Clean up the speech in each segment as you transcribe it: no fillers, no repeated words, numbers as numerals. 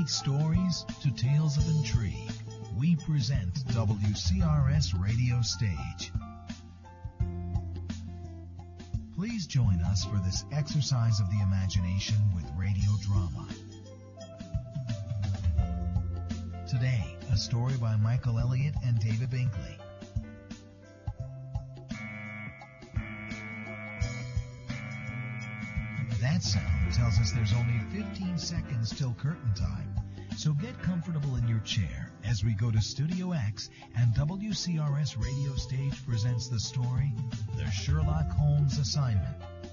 stories to tales of intrigue, we present WCRS Radio Stage. Please join us for this exercise of the imagination with radio drama. Today, a story by Michael Elliott and David Binkley. That sound tells us there's only 15 seconds till curtain time, so get comfortable in your chair as we go to Studio X and WCRS Radio Stage presents the story, The Sherlock Holmes Assignment.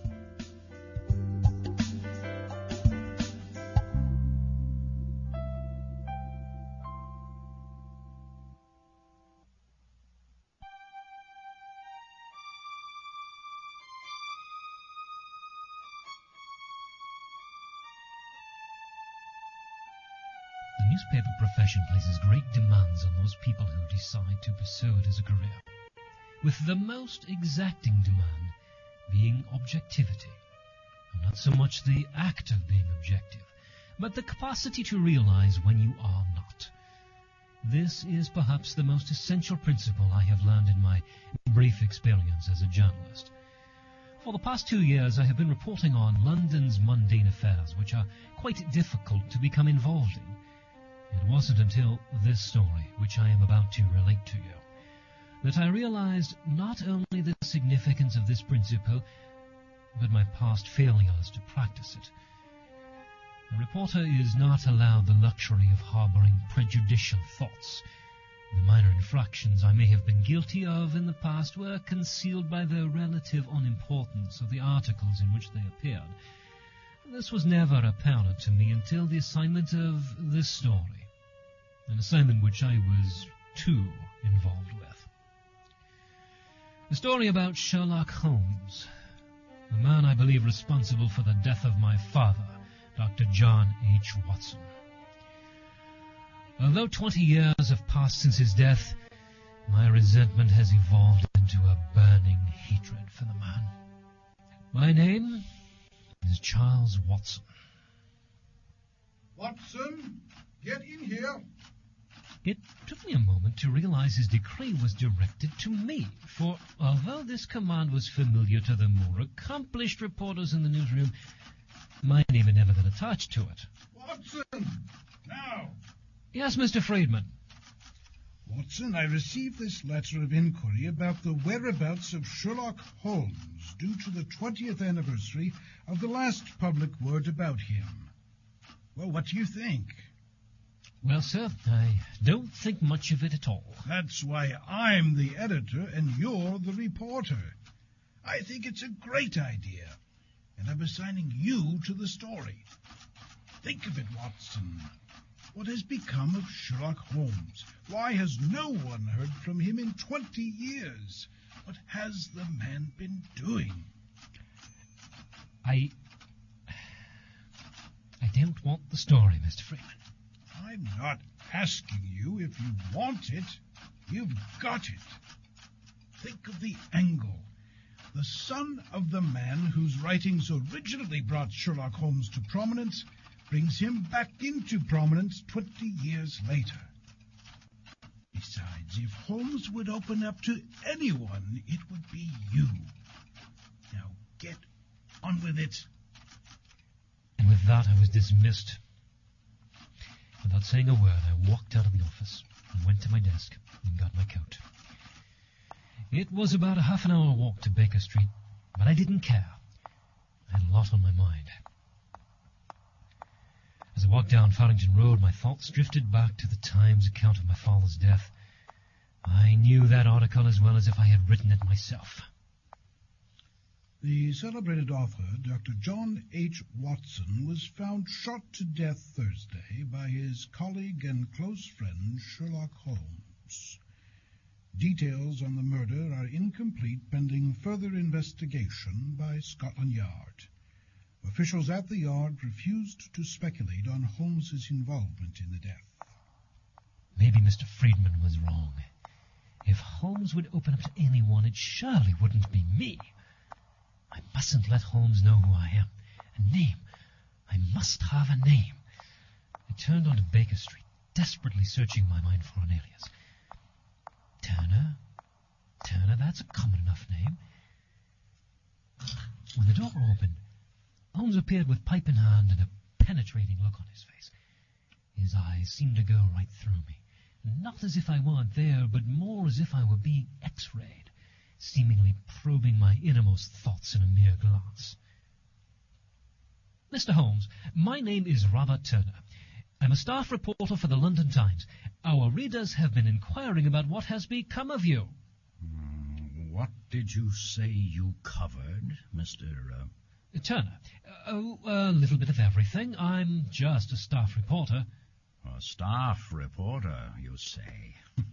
The newspaper profession places great demands on those people who decide to pursue it as a career, with the most exacting demand being objectivity, and not so much the act of being objective, but the capacity to realize when you are not. This is perhaps the most essential principle I have learned in my brief experience as a journalist. For the past 2 years I have been reporting on London's mundane affairs, which are quite difficult to become involved in. It wasn't until this story, which I am about to relate to you, that I realized not only the significance of this principle, but my past failures to practice it. A reporter is not allowed the luxury of harboring prejudicial thoughts. The minor infractions I may have been guilty of in the past were concealed by the relative unimportance of the articles in which they appeared. This was never apparent to me until the assignment of this story, an assignment which I was too involved with. A story about Sherlock Holmes, the man I believe responsible for the death of my father, Dr. John H. Watson. Although 20 years have passed since his death, my resentment has evolved into a burning hatred for the man. My name is Charles Watson. Watson, get in here. It took me a moment to realize his decree was directed to me, for although this command was familiar to the more accomplished reporters in the newsroom, my name had never been attached to it. Watson, now. Yes, Mr. Friedman. Watson, I received this letter of inquiry about the whereabouts of Sherlock Holmes due to the 20th anniversary of the last public word about him. Well, what do you think? Well, sir, I don't think much of it at all. That's why I'm the editor and you're the reporter. I think it's a great idea, and I'm assigning you to the story. Think of it, Watson. What has become of Sherlock Holmes? Why has no one heard from him in 20 years? What has the man been doing? I don't want the story, Mr. Freeman. I'm not asking you if you want it. You've got it. Think of the angle. The son of the man whose writings originally brought Sherlock Holmes to prominence brings him back into prominence 20 years later. Besides, if Holmes would open up to anyone, it would be you. Now get on with it. And with that I was dismissed. Without saying a word, I walked out of the office and went to my desk and got my coat. It was about a half-an-hour walk to Baker Street, but I didn't care. I had a lot on my mind. As I walked down Farrington Road, my thoughts drifted back to the Times account of my father's death. I knew that article as well as if I had written it myself. The celebrated author, Dr. John H. Watson, was found shot to death Thursday by his colleague and close friend, Sherlock Holmes. Details on the murder are incomplete pending further investigation by Scotland Yard. Officials at the Yard refused to speculate on Holmes's involvement in the death. Maybe Mr. Friedman was wrong. If Holmes would open up to anyone, it surely wouldn't be me. I mustn't let Holmes know who I am. A name. I must have a name. It turned onto Baker Street, desperately searching my mind for an alias. Turner, that's a common enough name. When the door opened, Holmes appeared with pipe in hand and a penetrating look on his face. His eyes seemed to go right through me, not as if I weren't there, but more as if I were being X-rayed, seemingly probing my innermost thoughts in a mere glance. Mr. Holmes, my name is Robert Turner. I'm a staff reporter for the London Times. Our readers have been inquiring about what has become of you. What did you say you covered, Mr. Turner? A little bit of everything. I'm just a staff reporter. A staff reporter, you say?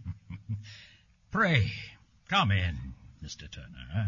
Pray, come in, Mr. Turner.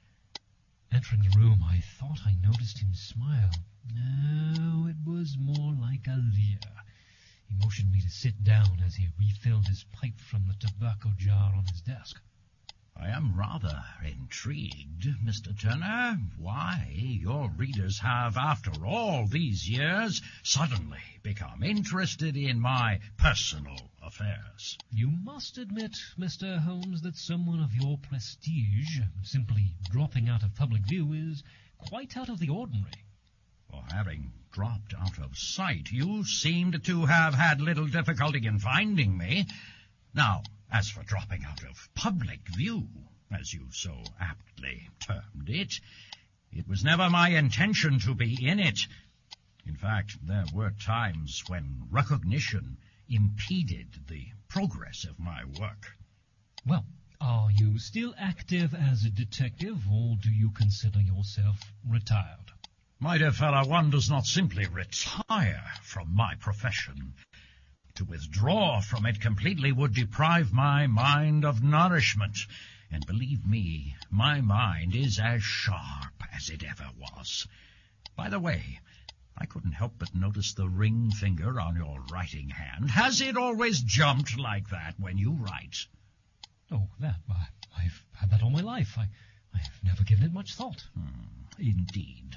Entering the room, I thought I noticed him smile. No, it was more like a leer. He motioned me to sit down as he refilled his pipe from the tobacco jar on his desk. I am rather intrigued, Mr. Turner, why your readers have, after all these years, suddenly become interested in my personal affairs. You must admit, Mr. Holmes, that someone of your prestige simply dropping out of public view is quite out of the ordinary. For having dropped out of sight, you seemed to have had little difficulty in finding me. Now, as for dropping out of public view, as you so aptly termed it, it was never my intention to be in it. In fact, there were times when recognition impeded the progress of my work. Well, are you still active as a detective, or do you consider yourself retired? My dear fellow, one does not simply retire from my profession. To withdraw from it completely would deprive my mind of nourishment. And believe me, my mind is as sharp as it ever was. By the way, I couldn't help but notice the ring finger on your writing hand. Has it always jumped like that when you write? Oh, that. I've had that all my life. I've never given it much thought. Indeed.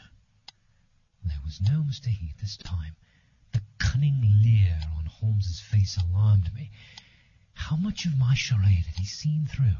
There was no mistaking it this time. The cunning leer on Holmes's face alarmed me. How much of my charade had he seen through?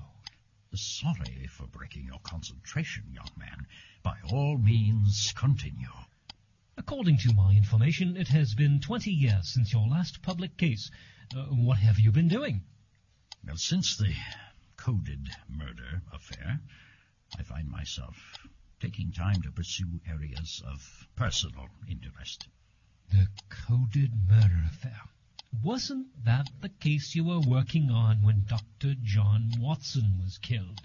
Sorry for breaking your concentration, young man. By all means, continue. According to my information, it has been 20 years since your last public case. What have you been doing? Well, since the coded murder affair, I find myself taking time to pursue areas of personal interest. The coded murder affair. Wasn't that the case you were working on when Dr. John Watson was killed?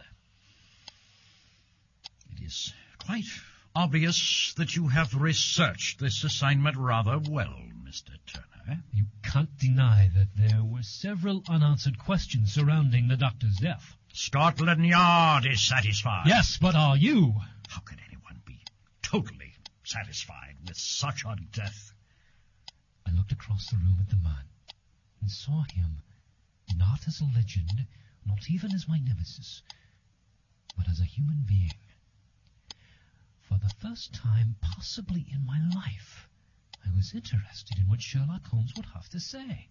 It is quite obvious that you have researched this assignment rather well, Mr. Turner. You can't deny that there were several unanswered questions surrounding the doctor's death. Scotland Yard is satisfied. Yes, but are you? How can anyone be totally satisfied with such a death? I looked across the room at the man and saw him not as a legend, not even as my nemesis, but as a human being. For the first time possibly in my life, I was interested in what Sherlock Holmes would have to say.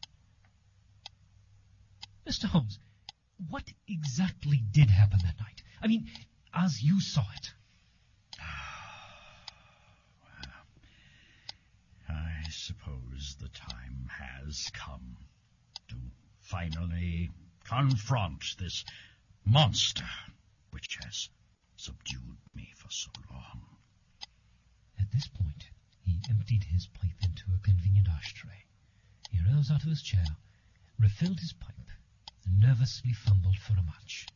Mr. Holmes, what exactly did happen that night? I mean, as you saw it. I suppose the time has come to finally confront this monster which has subdued me for so long. At this point, he emptied his pipe into a convenient ashtray. He rose out of his chair, refilled his pipe, and nervously fumbled for a match.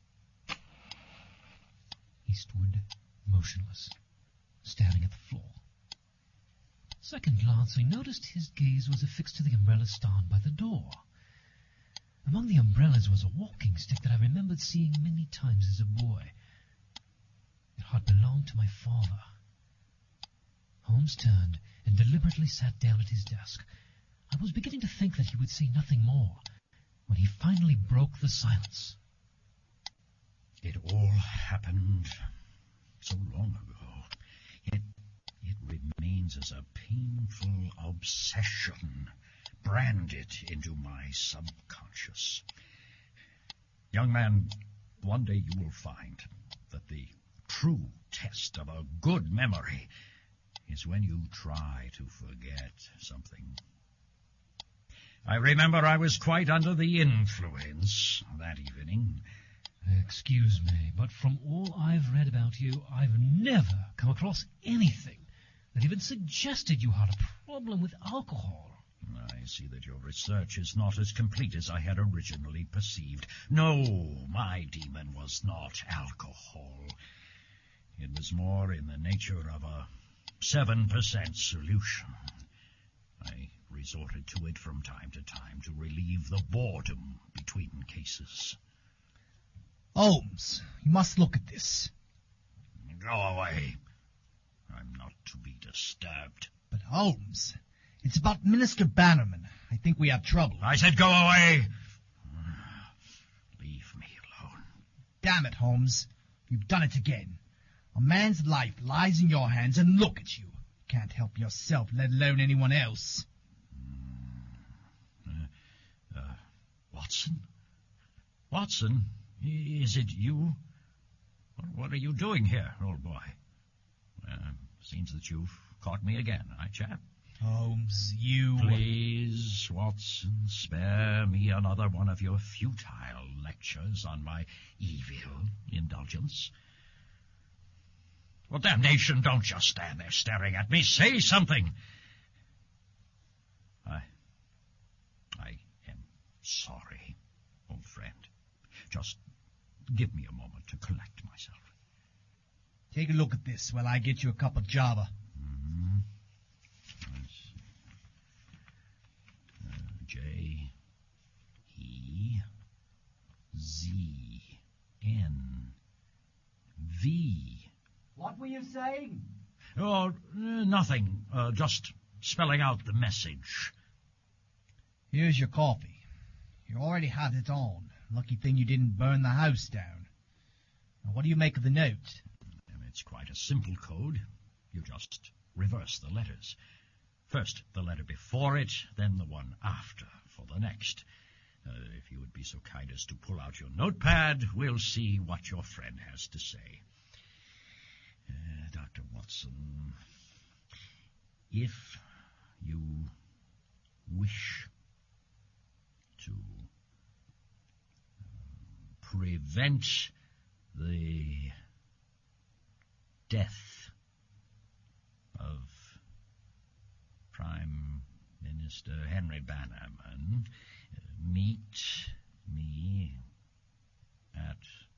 He stood motionless, staring at the floor. Second glance, I noticed his gaze was affixed to the umbrella stand by the door. Among the umbrellas was a walking stick that I remembered seeing many times as a boy. It had belonged to my father. Holmes turned and deliberately sat down at his desk. I was beginning to think that he would say nothing more when he finally broke the silence. It all happened so long ago, yet it remains as a painful obsession branded into my subconscious. Young man, one day you will find that the true test of a good memory is when you try to forget something. I remember I was quite under the influence that evening. Excuse me, but from all I've read about you, I've never come across anything that even suggested you had a problem with alcohol. I see that your research is not as complete as I had originally perceived. No, my demon was not alcohol. It was more in the nature of a 7% solution. I resorted to it from time to time to relieve the boredom between cases. Holmes, you must look at this. Go away. I'm not to be disturbed. But Holmes, it's about Minister Bannerman. I think we have trouble. I said go away. Leave me alone. Damn it, Holmes. You've done it again. A man's life lies in your hands, and look at you. Can't help yourself, let alone anyone else. Watson? Watson? Is it you? What are you doing here, old boy? Seems that you've caught me again, chap? Holmes, you... Please, Watson, spare me another one of your futile lectures on my evil indulgence. Well, damnation, don't just stand there staring at me. Say something. I am sorry, old friend. Just give me a moment to collect myself. Take a look at this while I get you a cup of Java. Mm-hmm. J-E-Z-N-V. What were you saying? Oh, nothing. Just spelling out the message. Here's your coffee. You already had it on. Lucky thing you didn't burn the house down. Now, what do you make of the note? It's quite a simple code. You just reverse the letters. First the letter before it, then the one after for the next. If you would be so kind as to pull out your notepad, we'll see what your friend has to say. Dr. Watson, if you wish to prevent the death of Prime Minister Henry Bannerman, meet me at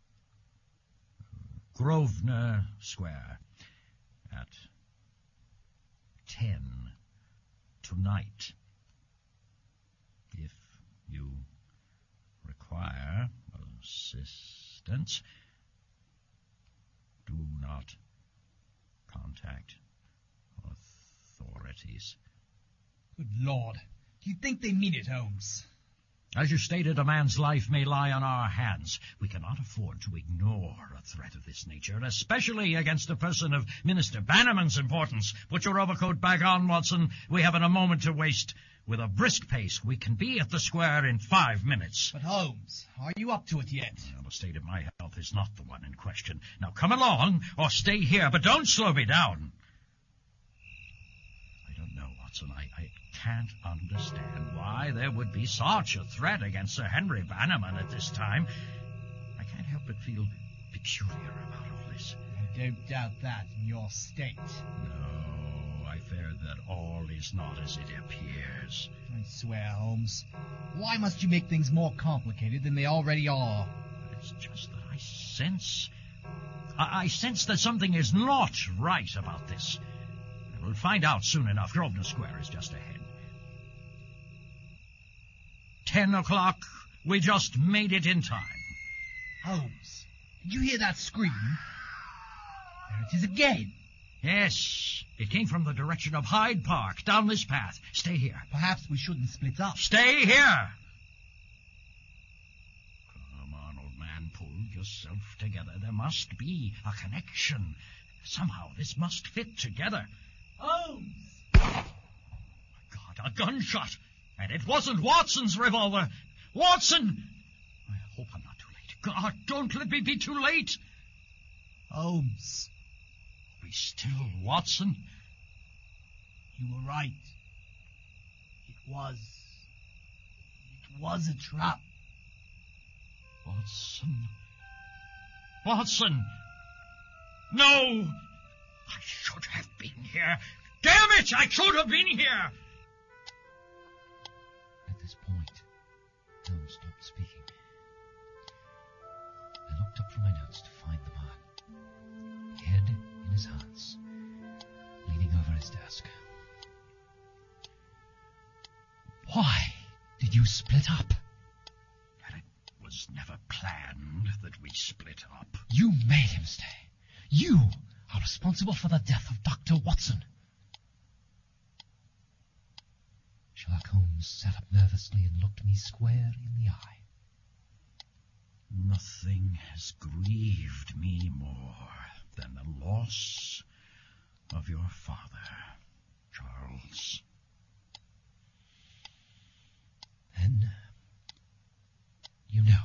Grosvenor Square at 10 tonight. If you require assistance, do not contact authorities. Good Lord. Do you think they mean it, Holmes? As you stated, a man's life may lie on our hands. We cannot afford to ignore a threat of this nature, especially against a person of Minister Bannerman's importance. Put your overcoat back on, Watson. We haven't a moment to waste. With a brisk pace, we can be at the square in 5 minutes. But, Holmes, are you up to it yet? Well, the state of my health is not the one in question. Now, come along, or stay here, but don't slow me down. I don't know, Watson. I can't understand why there would be such a threat against Sir Henry Bannerman at this time. I can't help but feel peculiar about all this. I don't doubt that in your state. No, I fear that all is not as it appears. I swear, Holmes. Why must you make things more complicated than they already are? It's just that I sense that something is not right about this. And we'll find out soon enough. Grosvenor Square is just ahead. 10 o'clock. We just made it in time. Holmes, did you hear that scream? There it is again. Yes, it came from the direction of Hyde Park, down this path. Stay here. Perhaps we shouldn't split up. Stay here! Come on, old man, pull yourself together. There must be a connection. Somehow this must fit together. Holmes! My God, a gunshot! And it wasn't Watson's revolver. Watson! I hope I'm not too late. God, don't let me be too late. Holmes, Be still, Watson. you were right. It was a trap. Watson. Watson! No! I should have been here. Damn it! I should have been here! At this point, Holmes stopped speaking. I looked up from my notes to find the man, head in his hands, leaning over his desk. Why did you split up? It was never planned that we split up. You made him stay. You are responsible for the death of Dr. Watson. Sherlock Holmes sat up nervously and looked me square in the eye. Nothing has grieved me more than the loss of your father, Charles. Then, you know.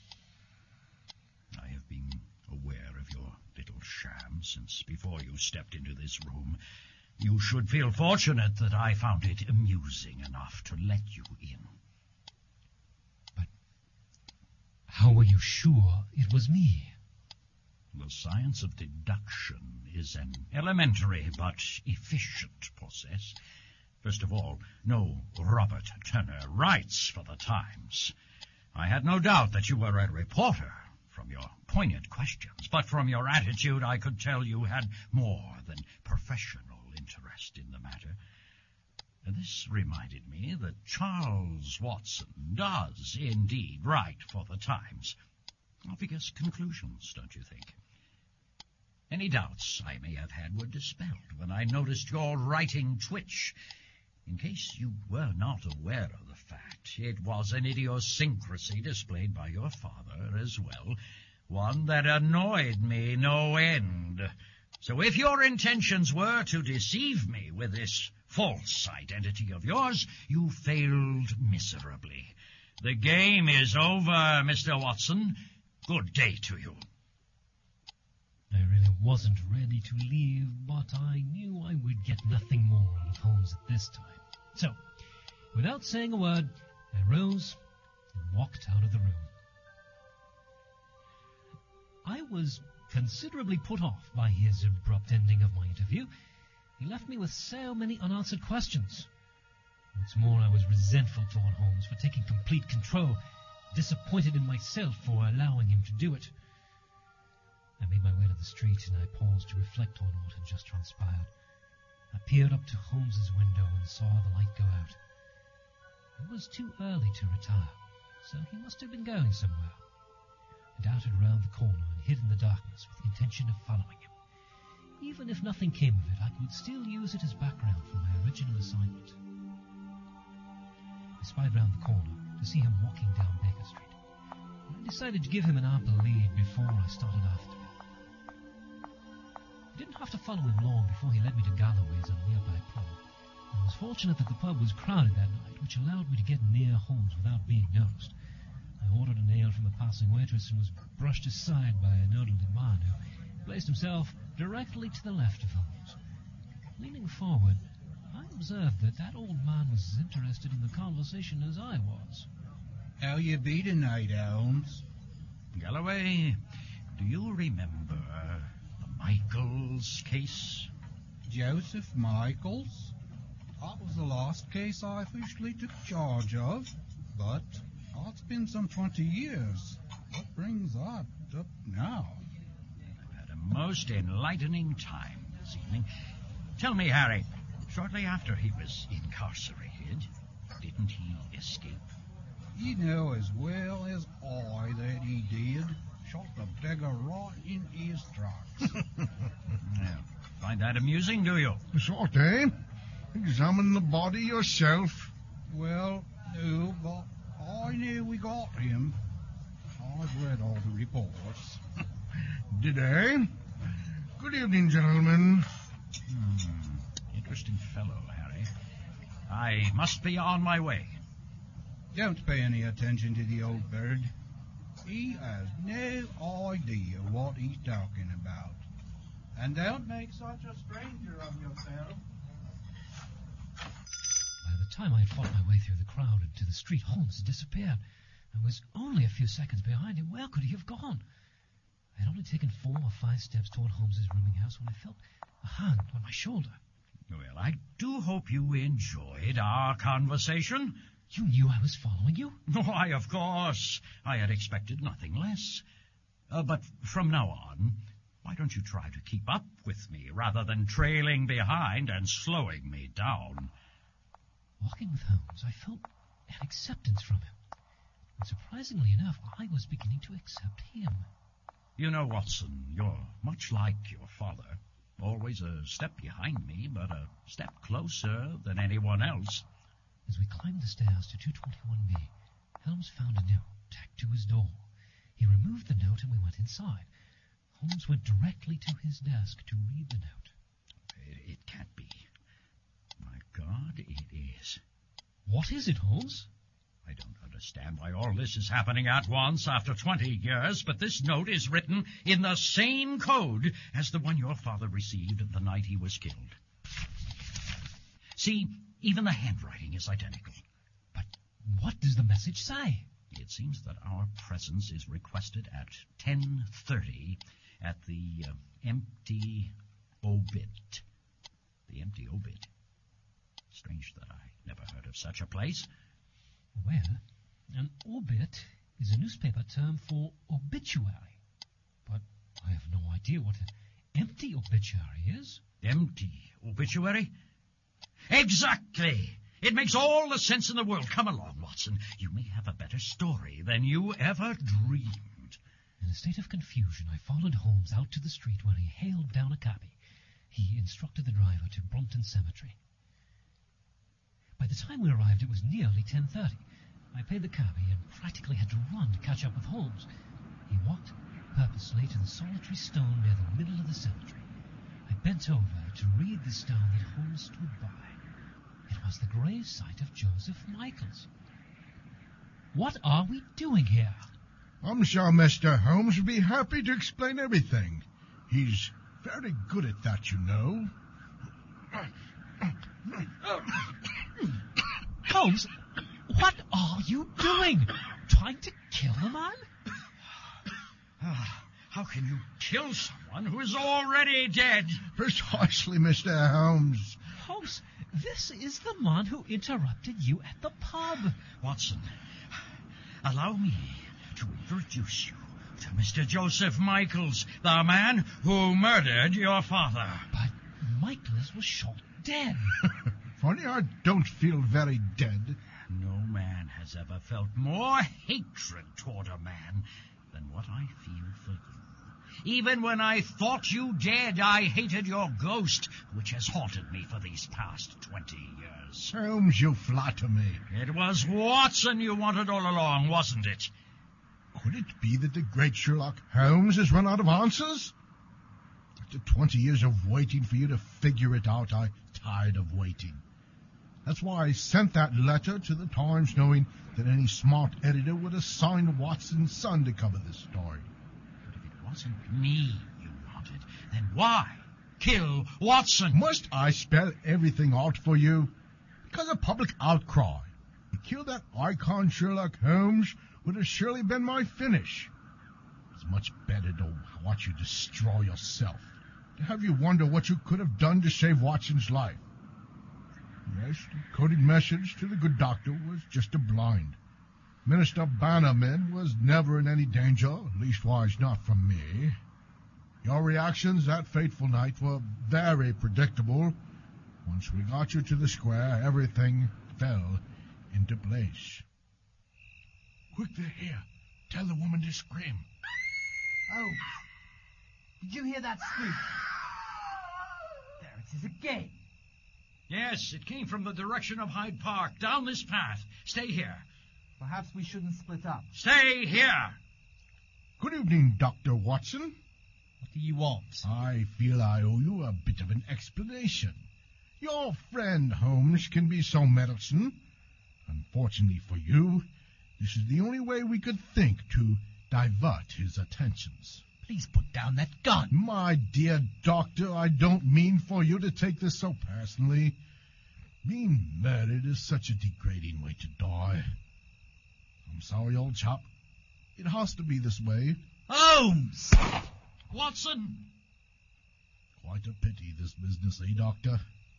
I have been aware of your little sham since before you stepped into this room. You should feel fortunate that I found it amusing enough to let you in. But how were you sure it was me? The science of deduction is an elementary but efficient process. First of all, know Robert Turner writes for the Times. I had no doubt that you were a reporter from your poignant questions, but from your attitude I could tell you had more than professional interest in the matter. And this reminded me that Charles Watson does indeed write for the Times. Obvious conclusions, don't you think? Any doubts I may have had were dispelled when I noticed your writing twitch. In case you were not aware of the fact, it was an idiosyncrasy displayed by your father as well, one that annoyed me no end. So if your intentions were to deceive me with this false identity of yours, you failed miserably. The game is over, Mr. Watson. Good day to you. I really wasn't ready to leave, but I knew I would get nothing more out of Holmes at this time. So, without saying a word, I rose and walked out of the room. I was considerably put off by his abrupt ending of my interview. He left me with so many unanswered questions. What's more, I was resentful toward Holmes for taking complete control, disappointed in myself for allowing him to do it. I made my way to the street and I paused to reflect on what had just transpired. I peered up to Holmes's window and saw the light go out. It was too early to retire, so he must have been going somewhere. I darted round the corner and hid in the darkness with the intention of following him. Even if nothing came of it, I could still use it as background for my original assignment. I spied round the corner to see him walking down Baker Street. I decided to give him an ample lead before I started after him. I didn't have to follow him long before he led me to Galloway's, a nearby pub. I was fortunate that the pub was crowded that night, which allowed me to get near Holmes without being noticed. I ordered an ale from a passing waitress and was brushed aside by an elderly man who placed himself directly to the left of Holmes. Leaning forward, I observed that old man was as interested in the conversation as I was. How you be tonight, Holmes? Galloway, do you remember the Michaels case? Joseph Michaels? That was the last case I officially took charge of, but that's been some 20 years. What brings that up now? I've had a most enlightening time this evening. Tell me, Harry, shortly after he was incarcerated, didn't he escape? You know as well as I that he did. Shot the beggar right in his tracks. Yeah. Find that amusing, do you? Sort, eh? Examine the body yourself. Well, no, but I knew we got him. I've read all the reports. Did I? Good evening, gentlemen. Interesting fellow, Harry. I must be on my way. Don't pay any attention to the old bird. He has no idea what he's talking about. And don't make such a stranger of yourself. By the time I had fought my way through the crowd and to the street, Holmes had disappeared. I was only a few seconds behind him. Where could he have gone? I had only taken 4 or 5 steps toward Holmes's rooming house when I felt a hand on my shoulder. Well, I do hope you enjoyed our conversation. You knew I was following you? Why, of course. I had expected nothing less. But from now on, why don't you try to keep up with me rather than trailing behind and slowing me down? Walking with Holmes, I felt an acceptance from him. And surprisingly enough, I was beginning to accept him. You know, Watson, you're much like your father. Always a step behind me, but a step closer than anyone else. As we climbed the stairs to 221B, Holmes found a note tacked to his door. He removed the note and we went inside. Holmes went directly to his desk to read the note. It can't be. My God, it is. What is it, Holmes? I don't understand why all this is happening at once after 20 years, but this note is written in the same code as the one your father received the night he was killed. See, even the handwriting is identical. But what does the message say? It seems that our presence is requested at 10:30 at the Empty Obit. The Empty Obit. Strange that I never heard of such a place. Well, an obit is a newspaper term for obituary. But I have no idea what an empty obituary is. Empty obituary? Exactly! It makes all the sense in the world. Come along, Watson. You may have a better story than you ever dreamed. In a state of confusion, I followed Holmes out to the street where he hailed down a cabby. He instructed the driver to Brompton Cemetery. By the time we arrived, it was nearly 10:30. I paid the cabby and practically had to run to catch up with Holmes. He walked purposely to the solitary stone near the middle of the cemetery. I bent over to read the stone that Holmes stood by. It was the grave site of Joseph Michaels. What are we doing here? I'm sure Mr. Holmes would be happy to explain everything. He's very good at that, you know. Holmes, what are you doing? Trying to kill the man? How can you kill someone who is already dead? Precisely, Mr. Holmes. Holmes, this is the man who interrupted you at the pub. Watson, allow me to introduce you to Mr. Joseph Michaels, the man who murdered your father. But Michaels was shot dead. Funny, I don't feel very dead. No man has ever felt more hatred toward a man than what I feel for you. Even when I thought you dead, I hated your ghost, which has haunted me for these past 20 years. Holmes, you flatter me. It was Watson you wanted all along, wasn't it? Could it be that the great Sherlock Holmes has run out of answers? After 20 years of waiting for you to figure it out, I'm tired of waiting. That's why I sent that letter to the Times, knowing that any smart editor would assign Watson's son to cover this story. But if it wasn't me you wanted, then why kill Watson? Must I spell everything out for you? Because of public outcry. To kill that icon Sherlock Holmes would have surely been my finish. It's much better to watch you destroy yourself, to have you wonder what you could have done to save Watson's life. Yes, the coded message to the good doctor was just a blind. Minister Bannerman was never in any danger, leastwise not from me. Your reactions that fateful night were very predictable. Once we got you to the square, everything fell into place. Quick, they're here. Tell the woman to scream. Oh, did you hear that squeak? There it is again. Yes, it came from the direction of Hyde Park, down this path. Stay here. Perhaps we shouldn't split up. Stay here! Good evening, Dr. Watson. What do you want? I feel I owe you a bit of an explanation. Your friend Holmes can be so meddlesome. Unfortunately for you, this is the only way we could think to divert his attentions. Please put down that gun. My dear doctor, I don't mean for you to take this so personally. Being murdered is such a degrading way to die. I'm sorry, old chap. It has to be this way. Holmes! Watson! Quite a pity, this business, Doctor?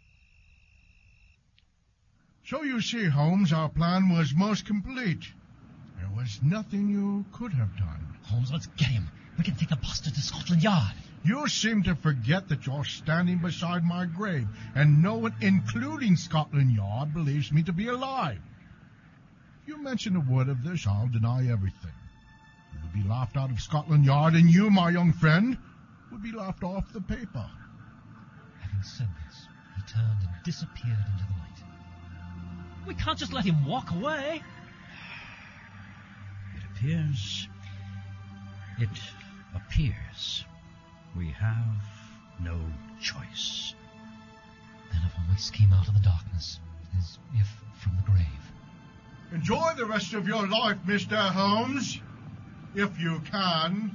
So you see, Holmes, our plan was most complete. There was nothing you could have done. Holmes, let's get him. We can take the buster to Scotland Yard. You seem to forget that you're standing beside my grave, and no one, including Scotland Yard, believes me to be alive. If you mention a word of this, I'll deny everything. You would be laughed out of Scotland Yard, and you, my young friend, would be laughed off the paper. Having said this, he turned and disappeared into the light. We can't just let him walk away. It appears we have no choice. Then a voice came out of the darkness, as if from the grave. Enjoy the rest of your life, Mr. Holmes, if you can.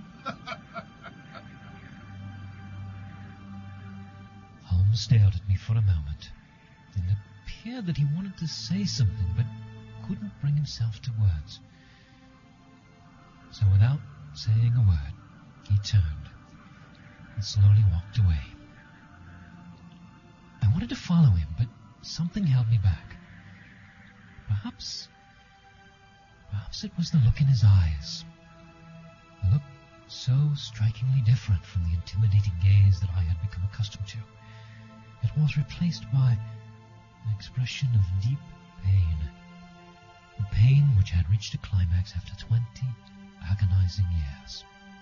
Holmes stared at me for a moment. Then it appeared that he wanted to say something, but couldn't bring himself to words. So without saying a word, he turned and slowly walked away. I wanted to follow him, but something held me back. Perhaps it was the look in his eyes. A look so strikingly different from the intimidating gaze that I had become accustomed to. It was replaced by an expression of deep pain. A pain which had reached a climax after 20 agonizing years.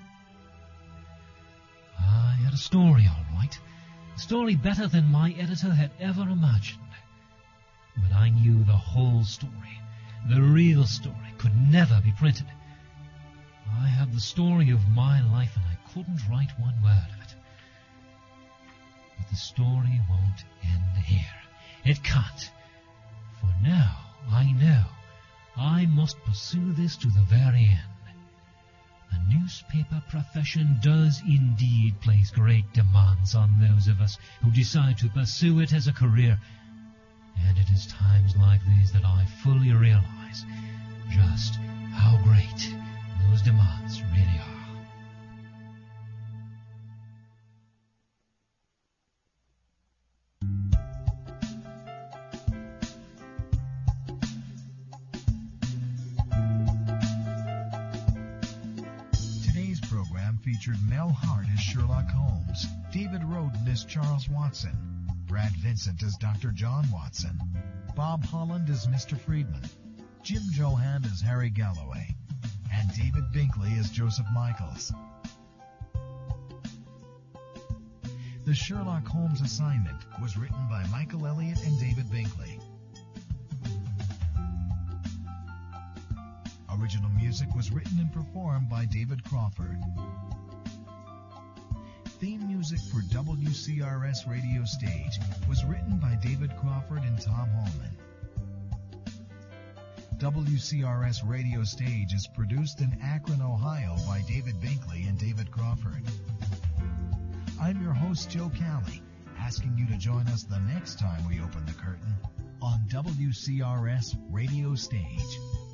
I had a story, all right. A story better than my editor had ever imagined. But I knew the whole story, the real story, could never be printed. I had the story of my life, and I couldn't write one word of it. But the story won't end here. It can't. For now, I know I must pursue this to the very end. The newspaper profession does indeed place great demands on those of us who decide to pursue it as a career. And it is times like these that I fully realize just how great those demands really are. Today's program featured Mel Hart as Sherlock Holmes, David Roden as Charles Watson, Brad Vincent as Dr. John Watson, Bob Holland as Mr. Friedman, Jim Johan as Harry Galloway, and David Binkley as Joseph Michaels. The Sherlock Holmes assignment was written by Michael Elliott and David Binkley. Original music was written and performed by David Crawford. Theme music for WCRS Radio Stage was written by David Crawford and Tom Holman. WCRS Radio Stage is produced in Akron, Ohio by David Binkley and David Crawford. I'm your host, Joe Calley, asking you to join us the next time we open the curtain on WCRS Radio Stage.